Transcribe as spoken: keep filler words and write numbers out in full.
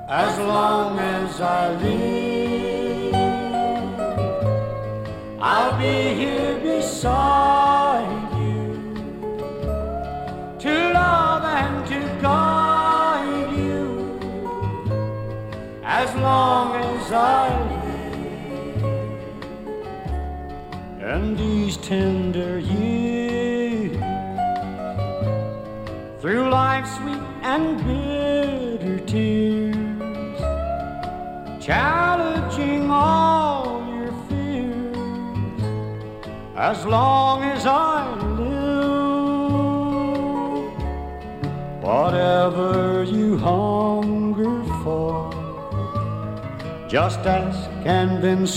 as long as I live. I'll be here beside you to love and to guide you as long as I live. And these tender years, through life's sweet and bitter tears, challenging all your fears, as long as I live. Whatever you hunger for, just ask and then